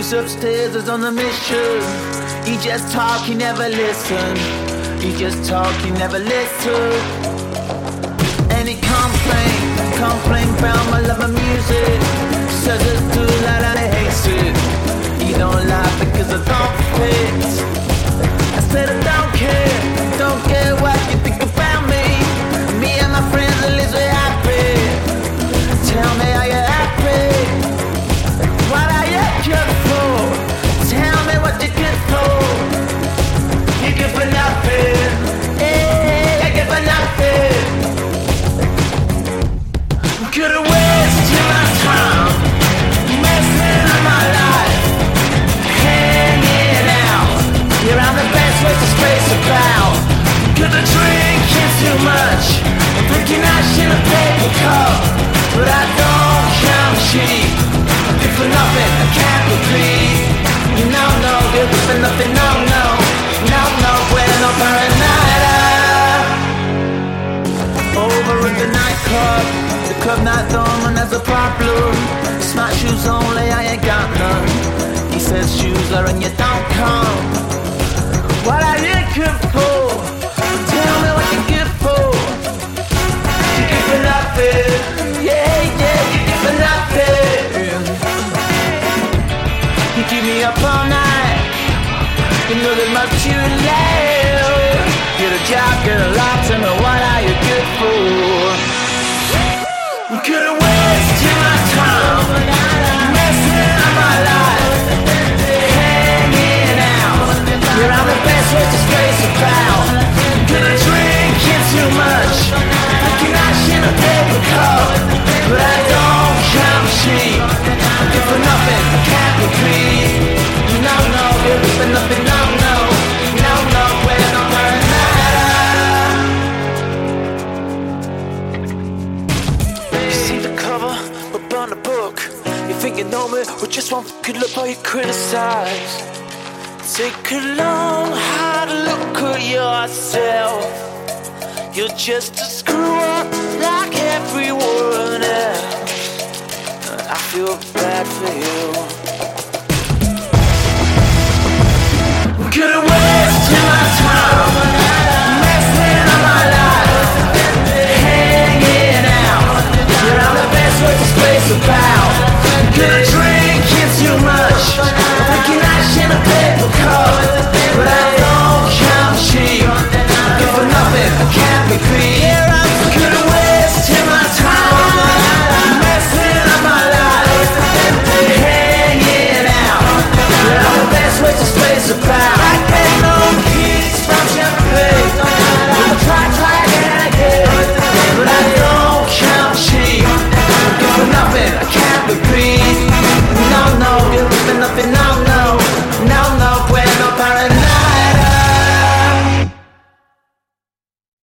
lives upstairs is on a mission. He just talk, he never listen. He just talk, he never listen. And he complain about my love of music. Says it's too loud and he hates it. He don't like because I don't fit. I said I don't care what you think about me. Me and my friends at least we're happy. Tell me are you happy? What are you good for? Tell me what you're good for. You're good for nothing. Yeah, you're good for nothing. Could've wasted my time, messing up my life, hanging out. You're on the best way to space about. Could've drinking too much, I'm drinking ash in a paper cup. But I don't count sheep. I'm good for nothing, I can't repeat. No, good for nothing, no, we're no paranoia. Over at the nightclub, the club night on has a problem. Smart shoes only, I ain't got none. He says shoes are and you don't come. What are you good for? Tell me what you're good for. You're good for nothing. Yeah, you're good for nothing. You keep me up all night. You know there's much too late. Get a job, get a lot, tell me what are you good for? Could've wasted my time, messing up my life, hanging out. You're on the best way to space about. Could've drinking too much, drinking ash in a paper cup. But I don't count sheep. I'm good for nothing, I can't repeat. No, good for nothing, no, we're not paranoia. You see the cover, but burn the book. You think you know me, with just one good look while you criticize. Take a long, hard look at yourself. You're just a screw up like everyone else. I feel bad for you. Could've wasted my time, messing up my life, hanging out. You're on the best way to space about. Could've drinking too much, drinking ash in a paper cup. But I don't count sheep. Good for nothing, I can't be clean.